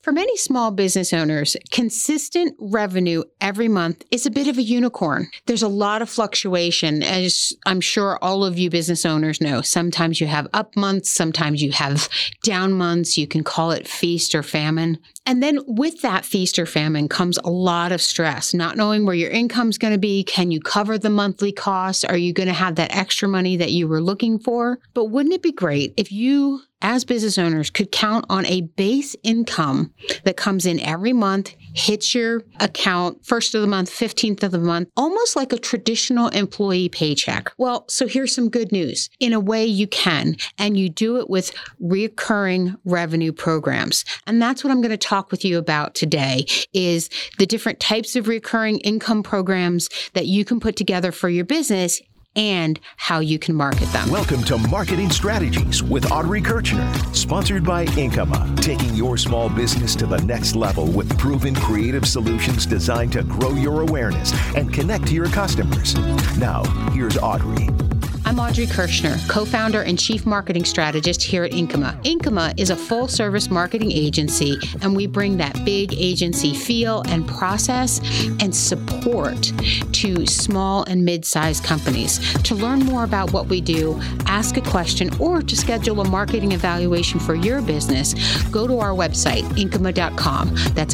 For many small business owners, consistent revenue every month is a bit of a unicorn. There's a lot of fluctuation, as I'm sure all of you business owners know. Sometimes you have up months, sometimes you have down months. You can call it feast or famine. And then with that feast or famine comes a lot of stress, not knowing where your income's going to be. Can you cover the monthly costs? Are you going to have that extra money that you were looking for? But wouldn't it be great if you, as business owners, could count on a base income that comes in every month, hits your account first of the month, 15th of the month, almost like a traditional employee paycheck? Well, so here's some good news. In a way you can, and you do it with recurring revenue programs. And that's what I'm going to talk with you about today, is the different types of recurring income programs that you can put together for your business and how you can market them. Welcome to Marketing Strategies with Audrey Kirchner, sponsored by Incoma, taking your small business to the next level with proven creative solutions designed to grow your awareness and connect to your customers. Now, here's Audrey. I'm Audrey Kirchner, co-founder and chief marketing strategist here at Incoma. Incoma is a full-service marketing agency, and we bring that big agency feel and process and support to small and mid-sized companies. To learn more about what we do, ask a question, or to schedule a marketing evaluation for your business, go to our website, Incoma.com. That's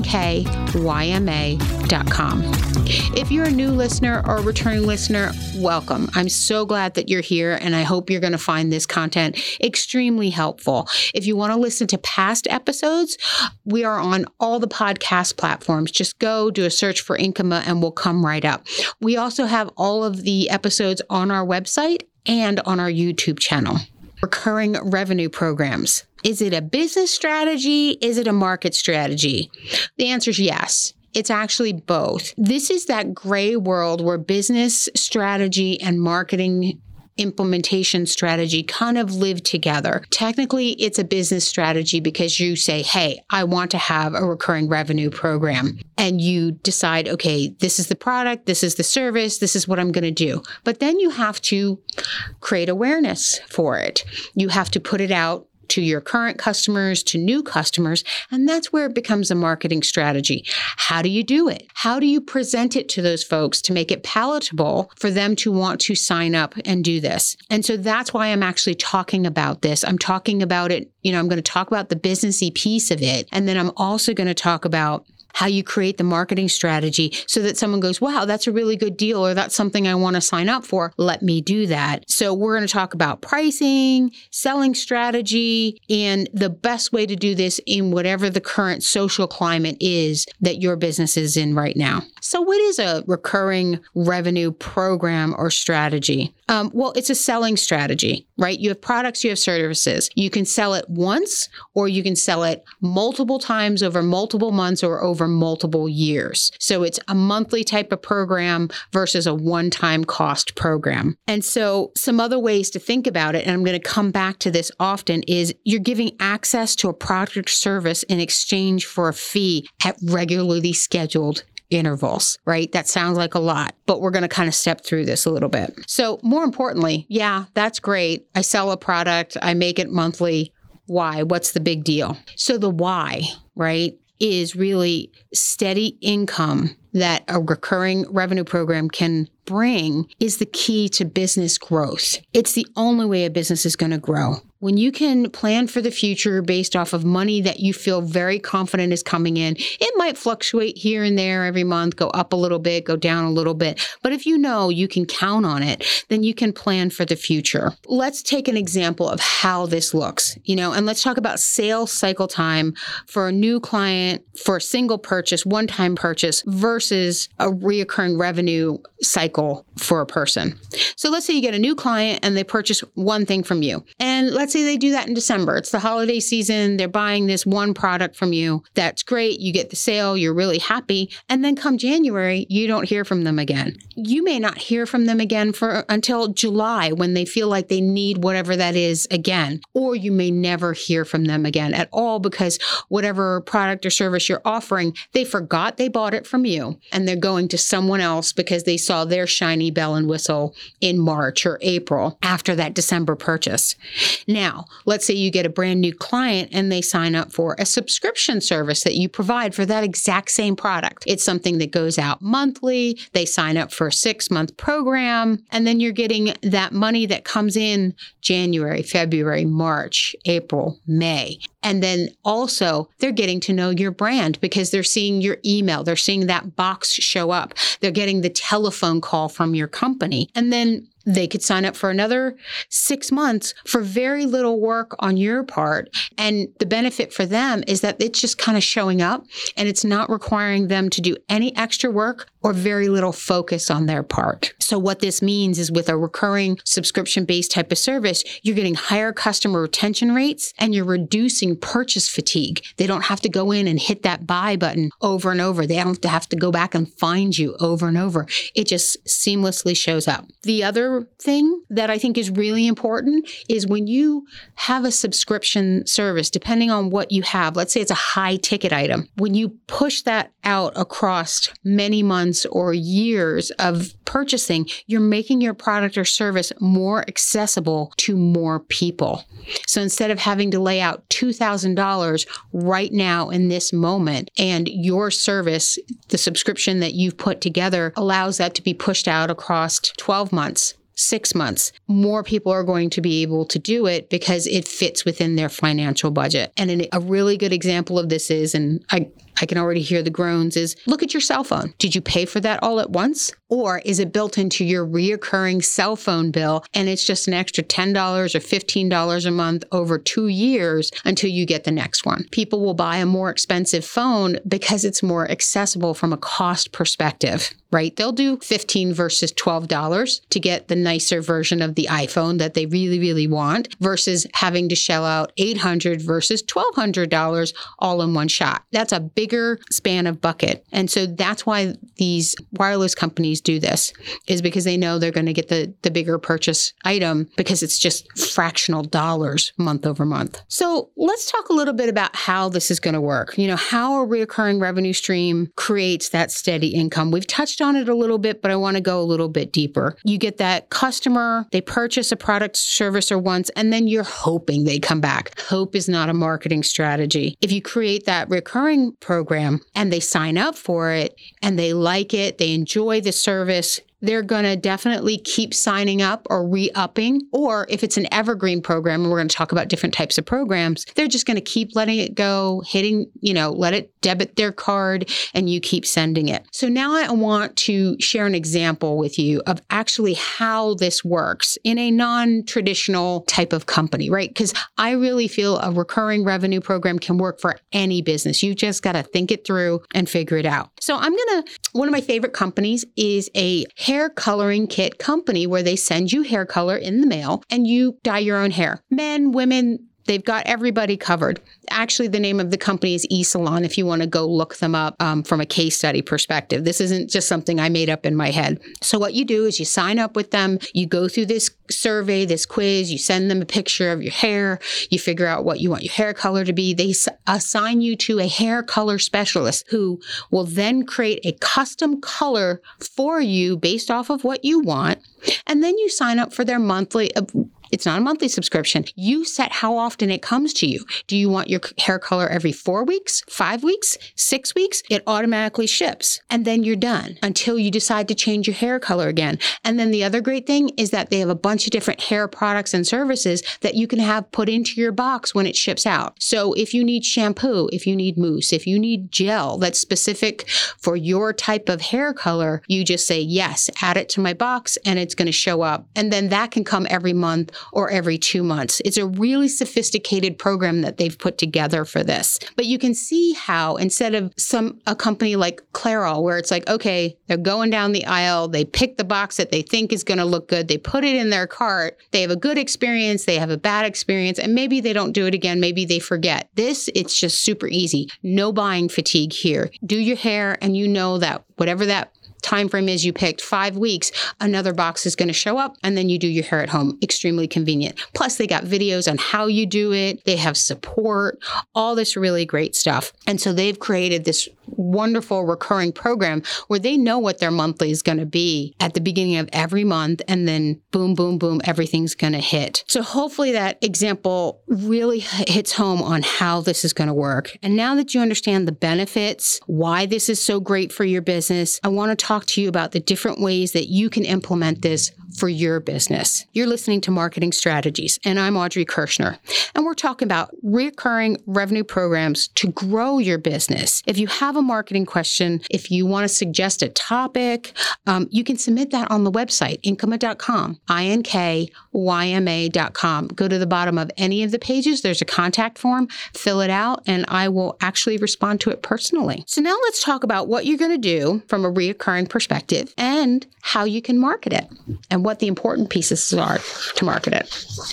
INKYMA.com. If you're a new listener or a returning listener, welcome. I'm so glad that you're here, and I hope you're going to find this content extremely helpful. If you want to listen to past episodes, we are on all the podcast platforms. Just go do a search for Incoma and we'll come right up. We also have all of the episodes on our website and on our YouTube channel. Recurring revenue programs. Is it a business strategy? Is it a market strategy? The answer is yes. It's actually both. This is that gray world where business strategy and marketing implementation strategy kind of live together. Technically, it's a business strategy because you say, hey, I want to have a recurring revenue program. And you decide, okay, this is the product, this is the service, this is what I'm going to do. But then you have to create awareness for it. You have to put it out to your current customers, to new customers, and that's where it becomes a marketing strategy. How do you do it? How do you present it to those folks to make it palatable for them to want to sign up and do this? And so that's why I'm actually talking about this. I'm talking about it, I'm going to talk about the businessy piece of it, and then I'm also going to talk about how you create the marketing strategy so that someone goes, wow, that's a really good deal, or that's something I want to sign up for. Let me do that. So we're going to talk about pricing, selling strategy, and the best way to do this in whatever the current social climate is that your business is in right now. So what is a recurring revenue program or strategy? Well, it's a selling strategy, right? You have products, you have services. You can sell it once, or you can sell it multiple times over multiple months or over multiple years. So it's a monthly type of program versus a one-time cost program. And so some other ways to think about it, and I'm going to come back to this often, is you're giving access to a product or service in exchange for a fee at regularly scheduled intervals, right? That sounds like a lot, but we're going to kind of step through this a little bit. So more importantly, yeah, that's great. I sell a product, I make it monthly. Why? What's the big deal? So the why, right, is really steady income that a recurring revenue program can bring is the key to business growth. It's the only way a business is going to grow. When you can plan for the future based off of money that you feel very confident is coming in, it might fluctuate here and there every month, go up a little bit, go down a little bit. But if you know you can count on it, then you can plan for the future. Let's take an example of how this looks, and let's talk about sales cycle time for a new client for a single purchase, one-time purchase versus a reoccurring revenue cycle for a person. So let's say you get a new client and they purchase one thing from you. And let's say they do that in December. It's the holiday season. They're buying this one product from you. That's great. You get the sale. You're really happy. And then come January, you don't hear from them again. You may not hear from them again until July when they feel like they need whatever that is again. Or you may never hear from them again at all because whatever product or service you're offering, they forgot they bought it from you and they're going to someone else because they saw their shiny bell and whistle in March or April after that December purchase. Now, Now, let's say you get a brand new client and they sign up for a subscription service that you provide for that exact same product. It's something that goes out monthly. They sign up for a 6-month program, and then you're getting that money that comes in January, February, March, April, May. And then also they're getting to know your brand because they're seeing your email. They're seeing that box show up. They're getting the telephone call from your company. And then they could sign up for another 6 months for very little work on your part. And the benefit for them is that it's just kind of showing up and it's not requiring them to do any extra work or very little focus on their part. So what this means is with a recurring subscription-based type of service, you're getting higher customer retention rates and you're reducing purchase fatigue. They don't have to go in and hit that buy button over and over. They don't have to go back and find you over and over. It just seamlessly shows up. The other thing that I think is really important is when you have a subscription service, depending on what you have, let's say it's a high ticket item, when you push that out across many months or years of purchasing, you're making your product or service more accessible to more people. So instead of having to lay out $2,000 right now in this moment, and your service, the subscription that you've put together, allows that to be pushed out across 12 months, 6 months, more people are going to be able to do it because it fits within their financial budget. And a really good example of this is, and I can already hear the groans, is look at your cell phone. Did you pay for that all at once? Or is it built into your reoccurring cell phone bill and it's just an extra $10 or $15 a month over 2 years until you get the next one? People will buy a more expensive phone because it's more accessible from a cost perspective, right? They'll do $15 versus $12 to get the nicer version of the iPhone that they really, really want versus having to shell out $800 versus $1,200 all in one shot. That's a bigger span of bucket. And so that's why these wireless companies do this, is because they know they're going to get the bigger purchase item because it's just fractional dollars month over month. So let's talk a little bit about how this is going to work. You know, how a recurring revenue stream creates that steady income. We've touched on it a little bit, but I want to go a little bit deeper. You get that customer, they purchase a product, service, or once, and then you're hoping they come back. Hope is not a marketing strategy. If you create that recurring program and they sign up for it and they like it, they enjoy the service, they're going to definitely keep signing up or re-upping. Or if it's an evergreen program, and we're going to talk about different types of programs, they're just going to keep letting it go, let it debit their card, and you keep sending it. So now I want to share an example with you of actually how this works in a non-traditional type of company, right? Because I really feel a recurring revenue program can work for any business. You just got to think it through and figure it out. So one of my favorite companies is a hair coloring kit company where they send you hair color in the mail and you dye your own hair. Men, women, they've got everybody covered. Actually, the name of the company is eSalon if you want to go look them up from a case study perspective. This isn't just something I made up in my head. So what you do is you sign up with them, you go through this survey, this quiz, you send them a picture of your hair, you figure out what you want your hair color to be. They assign you to a hair color specialist who will then create a custom color for you based off of what you want. And then you sign up for their monthly. It's not a monthly subscription. You set how often it comes to you. Do you want your hair color every 4 weeks, 5 weeks, 6 weeks? It automatically ships. And then you're done until you decide to change your hair color again. And then the other great thing is that they have a bunch of different hair products and services that you can have put into your box when it ships out. So if you need shampoo, if you need mousse, if you need gel that's specific for your type of hair color, you just say, yes, add it to my box and it's going to show up. And then that can come every month or every 2 months. It's a really sophisticated program that they've put together for this. But you can see how instead of a company like Clairol, where it's like, okay, they're going down the aisle, they pick the box that they think is going to look good, they put it in their cart, they have a good experience, they have a bad experience, and maybe they don't do it again, maybe they forget. This, it's just super easy. No buying fatigue here. Do your hair and you know that whatever that time frame is you picked 5 weeks, another box is going to show up and then you do your hair at home. Extremely convenient. Plus they got videos on how you do it. They have support, all this really great stuff. And so they've created this wonderful recurring program where they know what their monthly is going to be at the beginning of every month. And then boom, boom, boom, everything's going to hit. So hopefully that example really hits home on how this is going to work. And now that you understand the benefits, why this is so great for your business, I want to talk to you about the different ways that you can implement this for your business. You're listening to Marketing Strategies, and I'm Audrey Kirschner. And we're talking about recurring revenue programs to grow your business. If you have a marketing question, if you want to suggest a topic, you can submit that on the website, Inkama.com, INKYMA.com. Go to the bottom of any of the pages. There's a contact form. Fill it out, and I will actually respond to it personally. So now let's talk about what you're going to do from a recurring perspective and how you can market it and what the important pieces are to market it.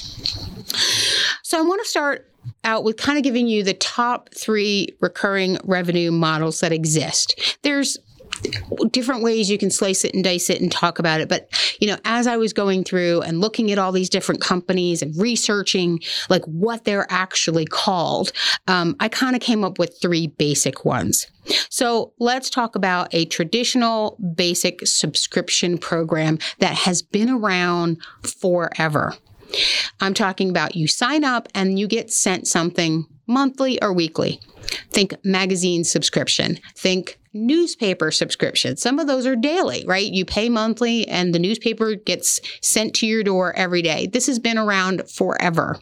So I want to start out with kind of giving you the top 3 recurring revenue models that exist. There's different ways you can slice it and dice it and talk about it. But, as I was going through and looking at all these different companies and researching like what they're actually called, I kind of came up with 3 basic ones. So let's talk about a traditional basic subscription program that has been around forever. I'm talking about you sign up and you get sent something monthly or weekly. Think magazine subscription. Think newspaper subscription. Some of those are daily, right? You pay monthly and the newspaper gets sent to your door every day. This has been around forever.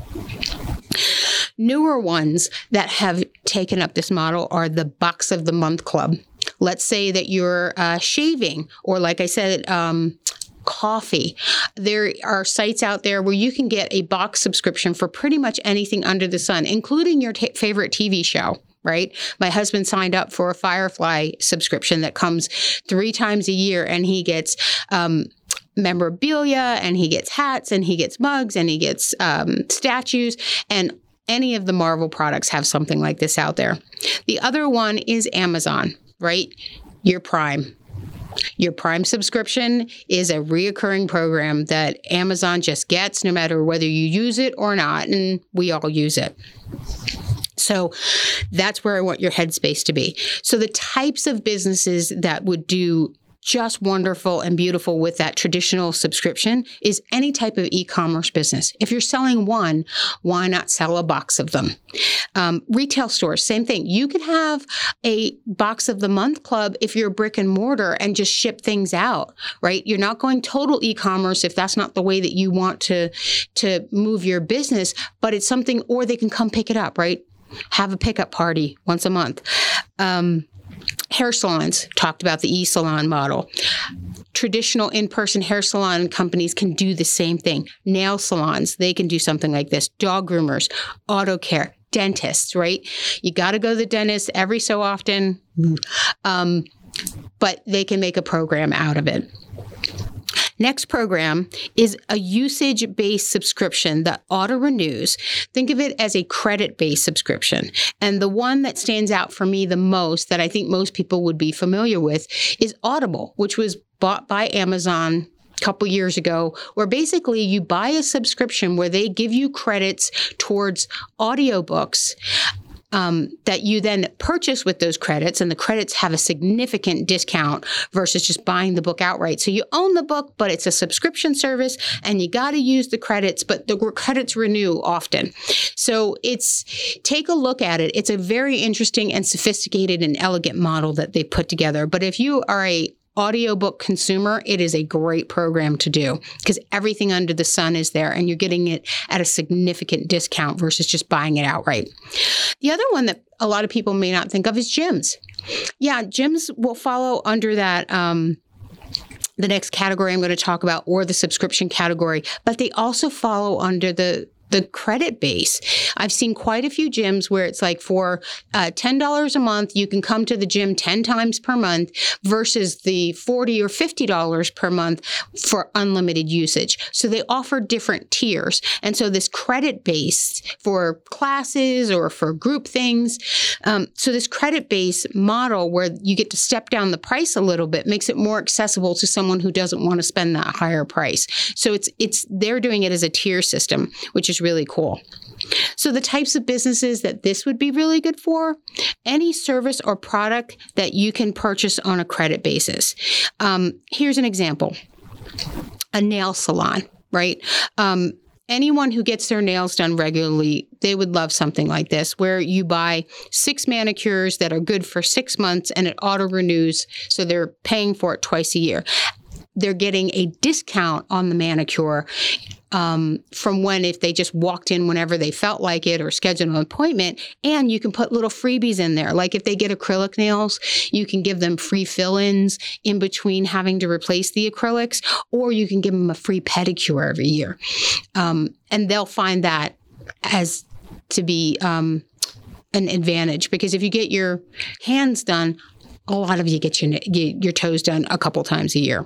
Newer ones that have taken up this model are the Box of the Month Club. Let's say that you're shaving, or like I said, coffee. There are sites out there where you can get a box subscription for pretty much anything under the sun, including your favorite TV show, right? My husband signed up for a Firefly subscription that comes 3 times a year, and he gets memorabilia, and he gets hats, and he gets mugs, and he gets statues, and any of the Marvel products have something like this out there. The other one is Amazon, right? Your Prime. Your Prime subscription is a reoccurring program that Amazon just gets no matter whether you use it or not, and we all use it. So that's where I want your headspace to be. So the types of businesses that would do just wonderful and beautiful with that traditional subscription is any type of e-commerce business. If you're selling one, why not sell a box of them? Retail stores, same thing. You can have a Box of the Month Club if you're brick and mortar and just ship things out, right? You're not going total e-commerce if that's not the way that you want to move your business, but it's something, or they can come pick it up, right? Have a pickup party once a month. Hair salons, talked about the e-salon model. Traditional in-person hair salon companies can do the same thing. Nail salons, they can do something like this. Dog groomers, auto care, dentists, right? You got to go to the dentist every so often, but they can make a program out of it. Next program is a usage-based subscription that auto-renews. Think of it as a credit-based subscription. And the one that stands out for me the most, that I think most people would be familiar with, is Audible, which was bought by Amazon a couple years ago, where basically you buy a subscription where they give you credits towards audiobooks that you then purchase with those credits, and the credits have a significant discount versus just buying the book outright. So you own the book, but it's a subscription service, and you got to use the credits, but the credits renew often. So take a look at it. It's a very interesting and sophisticated and elegant model that they put together. But if you are a audiobook consumer, it is a great program to do because everything under the sun is there and you're getting it at a significant discount versus just buying it outright. The other one that a lot of people may not think of is gyms. Yeah, gyms will follow under that, the next category I'm going to talk about, or the subscription category, but they also follow under the the credit base. I've seen quite a few gyms where it's like for $10 a month, you can come to the gym 10 times per month versus the $40 or $50 per month for unlimited usage. So they offer different tiers. And so this credit base for classes or for group things. So this credit base model where you get to step down the price a little bit makes it more accessible to someone who doesn't want to spend that higher price. So they're doing it as a tier system, which is really cool. So the types of businesses that this would be really good for, any service or product that you can purchase on a credit basis. Here's an example. A nail salon, right? Anyone who gets their nails done regularly, they would love something like this, where you buy 6 manicures that are good for 6 months and it auto renews. So they're paying for it twice a year. They're getting a discount on the manicure from when if they just walked in whenever they felt like it or scheduled an appointment. And you can put little freebies in there. Like if they get acrylic nails, you can give them free fill-ins in between having to replace the acrylics, or you can give them a free pedicure every year. And they'll find that as to be an advantage, because if you get your hands done, a lot of you get your toes done a couple times a year.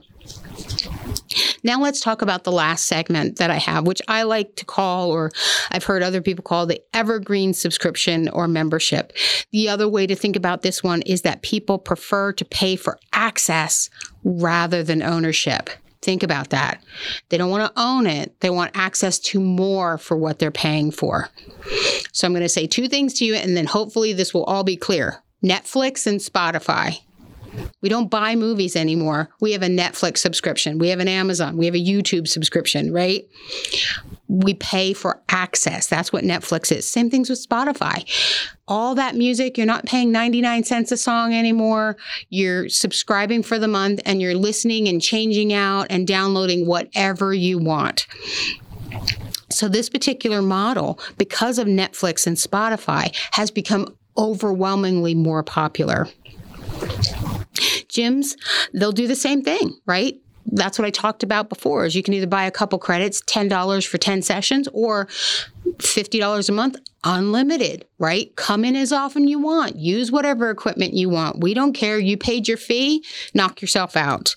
Now let's talk about the last segment that I have, which I like to call, or I've heard other people call, the evergreen subscription or membership. The other way to think about this one is that people prefer to pay for access rather than ownership. Think about that. They don't want to own it. They want access to more for what they're paying for. So I'm going to say 2 things to you, and then hopefully this will all be clear. Netflix and Spotify. We don't buy movies anymore. We have a Netflix subscription. We have an Amazon. We have a YouTube subscription, right? We pay for access. That's what Netflix is. Same things with Spotify. All that music, you're not paying 99 cents a song anymore. You're subscribing for the month and you're listening and changing out and downloading whatever you want. So this particular model, because of Netflix and Spotify, has become overwhelmingly more popular. Gyms, they'll do the same thing, right? That's what I talked about before, is you can either buy a couple credits, $10 for 10 sessions, or $50 a month, unlimited, right? Come in as often you want. Use whatever equipment you want. We don't care. You paid your fee, knock yourself out.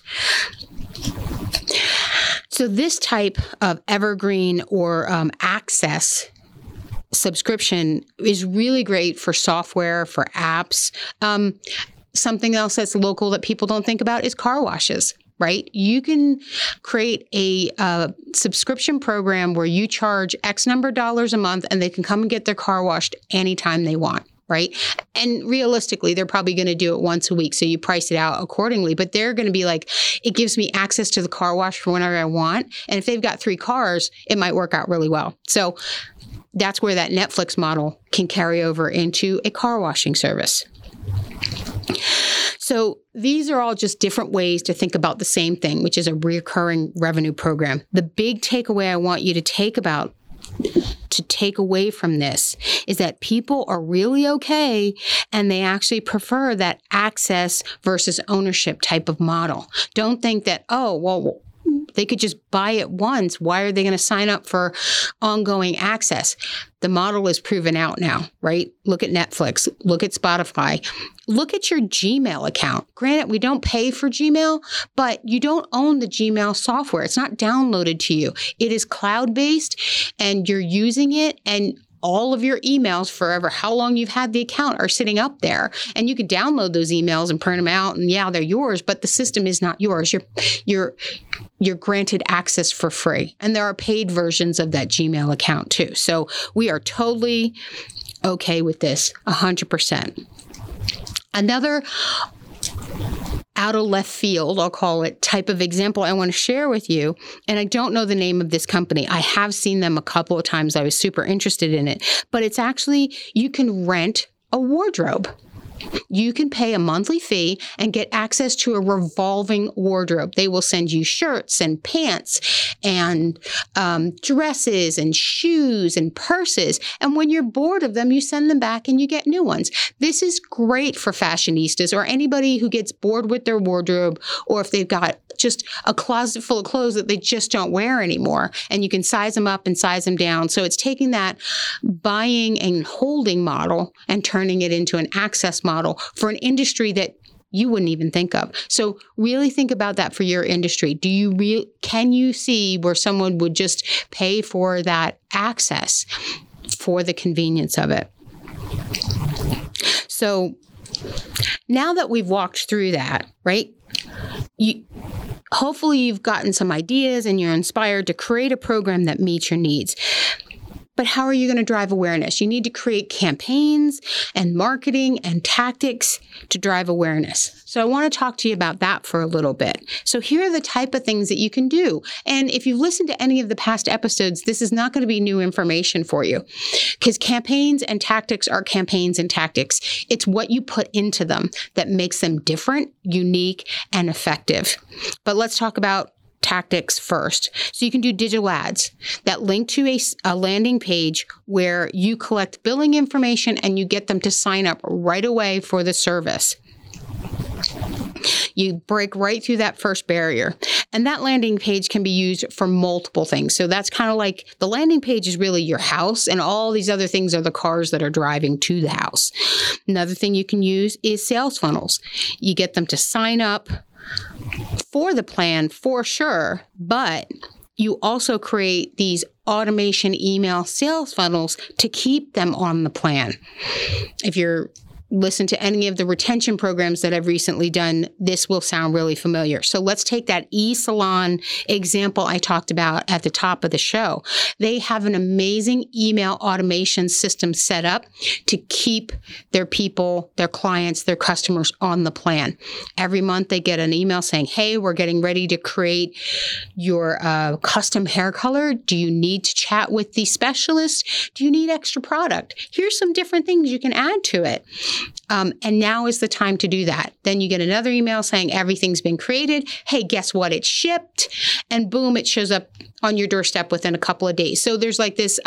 So this type of evergreen or access subscription is really great for software, for apps. Something else that's local that people don't think about is car washes, right? You can create a subscription program where you charge X number of dollars a month and they can come and get their car washed anytime they want, right? And realistically, they're probably going to do it once a week. So you price it out accordingly, but they're going to be like, it gives me access to the car wash for whenever I want. And if they've got 3 cars, it might work out really well. So that's where that Netflix model can carry over into a car washing service. So these are all just different ways to think about the same thing, which is a recurring revenue program. The big takeaway I want you to take away from this is that people are really okay and they actually prefer that access versus ownership type of model. Don't think that, they could just buy it once. Why are they going to sign up for ongoing access? The model is proven out now, right? Look at Netflix. Look at Spotify. Look at your Gmail account. Granted, we don't pay for Gmail, but you don't own the Gmail software. It's not downloaded to you. It is cloud-based, and you're using it, and all of your emails forever, how long you've had the account, are sitting up there. And you can download those emails and print them out, and yeah, they're yours, but the system is not yours. You're granted access for free. And there are paid versions of that Gmail account too. So we are totally okay with this, 100%. Another out of left field, I'll call it, type of example I want to share with you. And I don't know the name of this company. I have seen them a couple of times. I was super interested in it. But it's actually, you can rent a wardrobe. You can pay a monthly fee and get access to a revolving wardrobe. They will send you shirts and pants and dresses and shoes and purses. And when you're bored of them, you send them back and you get new ones. This is great for fashionistas or anybody who gets bored with their wardrobe, or if they've got just a closet full of clothes that they just don't wear anymore. And you can size them up and size them down. So it's taking that buying and holding model and turning it into an access model for an industry that you wouldn't even think of. So really think about that for your industry. Can you see where someone would just pay for that access for the convenience of it? So now that we've walked through that, right? Hopefully you've gotten some ideas and you're inspired to create a program that meets your needs. But how are you going to drive awareness? You need to create campaigns and marketing and tactics to drive awareness. So I want to talk to you about that for a little bit. So here are the type of things that you can do. And if you've listened to any of the past episodes, this is not going to be new information for you, because campaigns and tactics are campaigns and tactics. It's what you put into them that makes them different, unique, and effective. But let's talk about tactics first. So you can do digital ads that link to a landing page where you collect billing information and you get them to sign up right away for the service. You break right through that first barrier. And that landing page can be used for multiple things. So that's kind of like the landing page is really your house, and all these other things are the cars that are driving to the house. Another thing you can use is sales funnels. You get them to sign up for the plan for sure, but you also create these automation email sales funnels to keep them on the plan. If you're listen to any of the retention programs that I've recently done, this will sound really familiar. So let's take that eSalon example I talked about at the top of the show. They have an amazing email automation system set up to keep their people, their clients, their customers on the plan. Every month they get an email saying, hey, we're getting ready to create your custom hair color. Do you need to chat with the specialist? Do you need extra product? Here's some different things you can add to it. And now is the time to do that. Then you get another email saying everything's been created. Hey, guess what? It's shipped. And boom, it shows up on your doorstep within a couple of days. So there's like this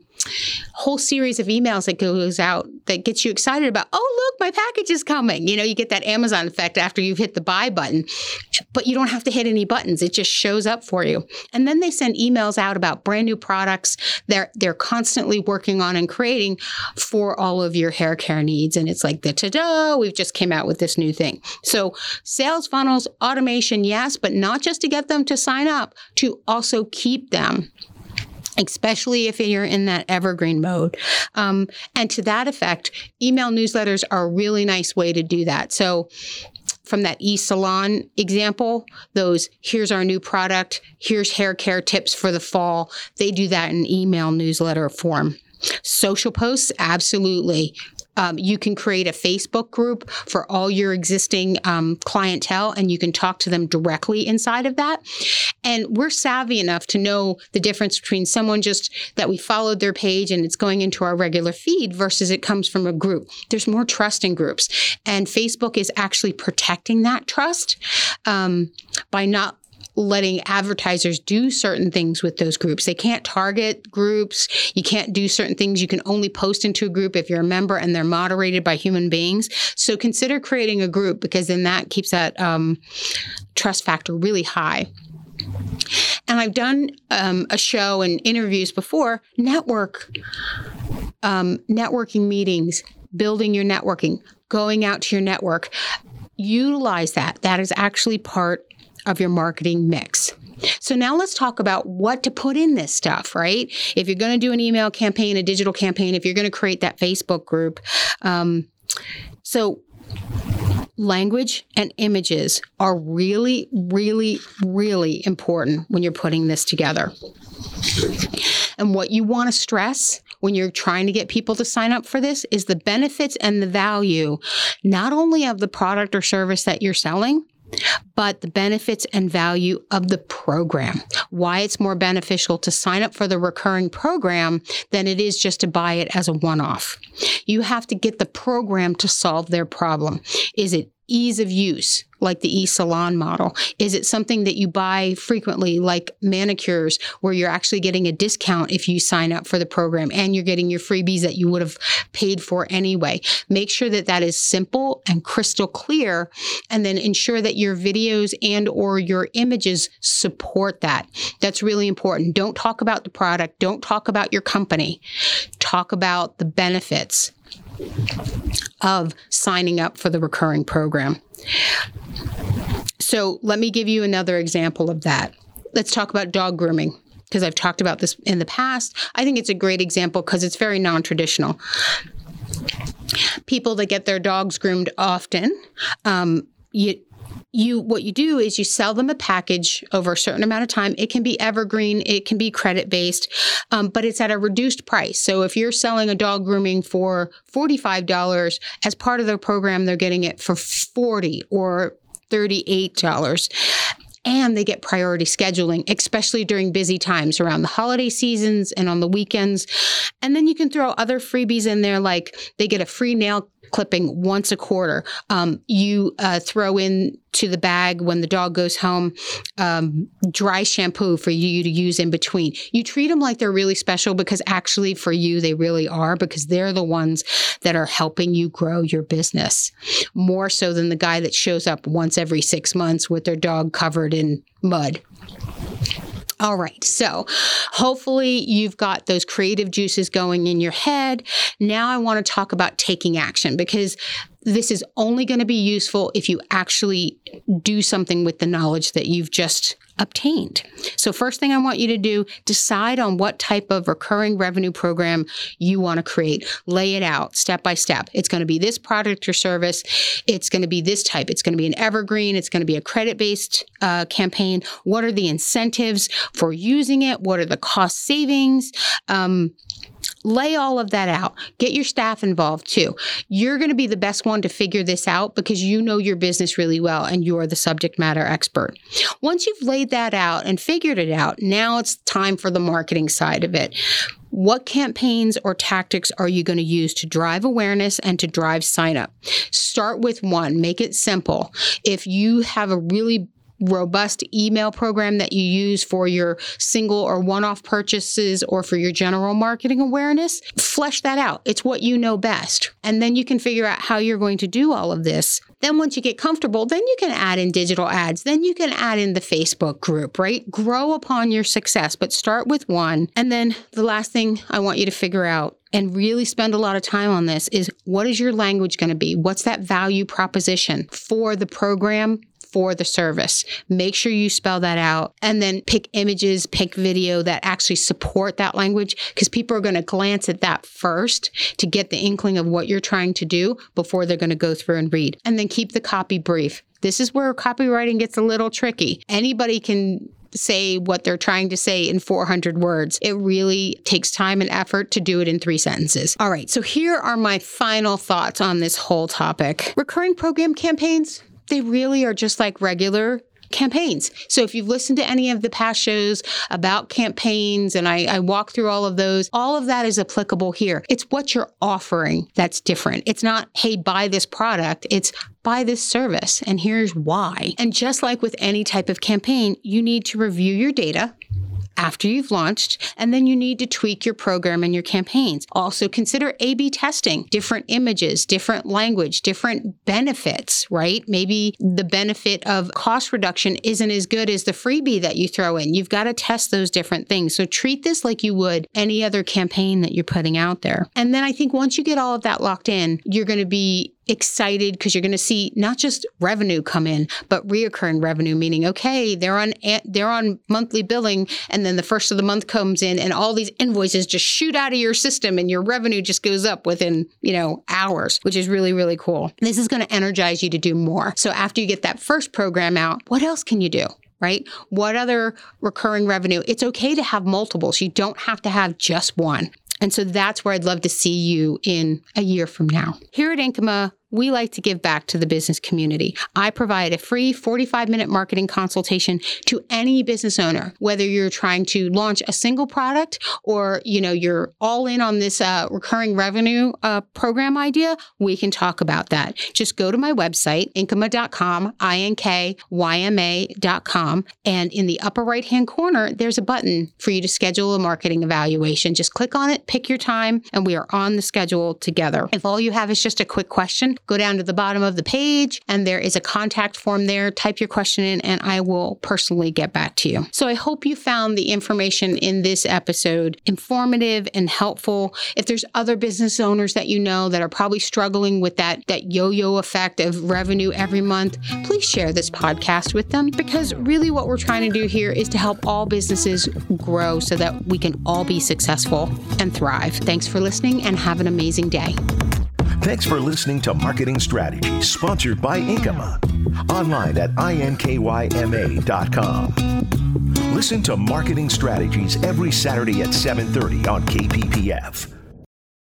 whole series of emails that goes out that gets you excited about, oh, look, my package is coming. You know, you get that Amazon effect after you've hit the buy button, but you don't have to hit any buttons. It just shows up for you. And then they send emails out about brand new products they're constantly working on and creating for all of your hair care needs. And it's like the ta-da, we've just came out with this new thing. So sales funnels, automation, yes, but not just to get them to sign up, to also keep them, especially if you're in that evergreen mode. And to that effect, email newsletters are a really nice way to do that. So from that eSalon example, those here's our new product, here's hair care tips for the fall, they do that in email newsletter form. Social posts, absolutely. You can create a Facebook group for all your existing clientele, and you can talk to them directly inside of that. And we're savvy enough to know the difference between someone just that we followed their page and it's going into our regular feed versus it comes from a group. There's more trust in groups. And Facebook is actually protecting that trust by not letting advertisers do certain things with those groups. They can't target groups. You can't do certain things. You can only post into a group if you're a member and they're moderated by human beings. So consider creating a group, because then that keeps that trust factor really high. And I've done a show and interviews before, networking meetings, building your networking, going out to your network. Utilize that. That is actually part of your marketing mix. So now let's talk about what to put in this stuff, right? If you're going to do an email campaign, a digital campaign, if you're going to create that Facebook group. So language and images are really, really, really important when you're putting this together. And what you want to stress when you're trying to get people to sign up for this is the benefits and the value, not only of the product or service that you're selling, but the benefits and value of the program. Why it's more beneficial to sign up for the recurring program than it is just to buy it as a one-off. You have to get the program to solve their problem. Is it ease of use, like the e-salon model? Is it something that you buy frequently, like manicures, where you're actually getting a discount if you sign up for the program and you're getting your freebies that you would have paid for anyway? Make sure that that is simple and crystal clear, and then ensure that your videos and or your images support that. That's really important. Don't talk about the product. Don't talk about your company. Talk about the benefits of signing up for the recurring program. So let me give you another example of that. Let's talk about dog grooming, because I've talked about this in the past. I think it's a great example because it's very non-traditional. People that get their dogs groomed often, what you do is you sell them a package over a certain amount of time. It can be evergreen, it can be credit-based, but it's at a reduced price. So if you're selling a dog grooming for $45, as part of their program, they're getting it for $40 or $38. And they get priority scheduling, especially during busy times around the holiday seasons and on the weekends. And then you can throw other freebies in there, like they get a free nail clipping once a quarter. You throw in to the bag when the dog goes home, dry shampoo for you to use in between. You treat them like they're really special, because actually for you, they really are, because they're the ones that are helping you grow your business, more so than the guy that shows up once every 6 months with their dog covered in mud. All right, so hopefully you've got those creative juices going in your head. Now I want to talk about taking action, because this is only going to be useful if you actually do something with the knowledge that you've just obtained. So first thing I want you to do, decide on what type of recurring revenue program you want to create. Lay it out step by step. It's going to be this product or service. It's going to be this type. It's going to be an evergreen. It's going to be a credit-based campaign. What are the incentives for using it? What are the cost savings? Lay all of that out. Get your staff involved too. You're going to be the best one to figure this out, because you know your business really well and you're the subject matter expert. Once you've laid that out and figured it out, now it's time for the marketing side of it. What campaigns or tactics are you going to use to drive awareness and to drive sign up? Start with one. Make it simple. If you have a really robust email program that you use for your single or one-off purchases or for your general marketing awareness, flesh that out. It's what you know best. And then you can figure out how you're going to do all of this. Then once you get comfortable, then you can add in digital ads. Then you can add in the Facebook group, right? Grow upon your success, but start with one. And then the last thing I want you to figure out, and really spend a lot of time on this, is what is your language going to be? What's that value proposition for the program, for the service? Make sure you spell that out, and then pick images, pick video that actually support that language, because people are going to glance at that first to get the inkling of what you're trying to do before they're going to go through and read. And then keep the copy brief. This is where copywriting gets a little tricky. Anybody can say what they're trying to say in 400 words. It really takes time and effort to do it in 3 sentences. All right, so here are my final thoughts on this whole topic. Recurring program campaigns, they really are just like regular campaigns. So if you've listened to any of the past shows about campaigns, and I walk through all of those, all of that is applicable here. It's what you're offering that's different. It's not, hey, buy this product. It's buy this service, and here's why. And just like with any type of campaign, you need to review your data after you've launched, and then you need to tweak your program and your campaigns. Also consider A/B testing, different images, different language, different benefits, right? Maybe the benefit of cost reduction isn't as good as the freebie that you throw in. You've got to test those different things. So treat this like you would any other campaign that you're putting out there. And then I think once you get all of that locked in, you're going to be excited, because you're going to see not just revenue come in, but reoccurring revenue, meaning, okay, they're on monthly billing, and then the first of the month comes in and all these invoices just shoot out of your system and your revenue just goes up within, hours, which is really, really cool. This is going to energize you to do more. So after you get that first program out, what else can you do? Right? What other recurring revenue? It's okay to have multiples. You don't have to have just one. And so that's where I'd love to see you in a year from now. Here at Inkema, we like to give back to the business community. I provide a free 45-minute marketing consultation to any business owner, whether you're trying to launch a single product or, you're all in on this recurring revenue program idea. We can talk about that. Just go to my website, Inkama.com, INKYMA.com. And in the upper right-hand corner, there's a button for you to schedule a marketing evaluation. Just click on it, pick your time, and we are on the schedule together. If all you have is just a quick question, go down to the bottom of the page and there is a contact form there. Type your question in and I will personally get back to you. So I hope you found the information in this episode informative and helpful. If there's other business owners that you know that are probably struggling with that yo-yo effect of revenue every month, please share this podcast with them, because really what we're trying to do here is to help all businesses grow so that we can all be successful and thrive. Thanks for listening and have an amazing day. Thanks for listening to Marketing Strategies, sponsored by Inkama. Online at INKYMA.com. Listen to Marketing Strategies every Saturday at 7:30 on KPPF.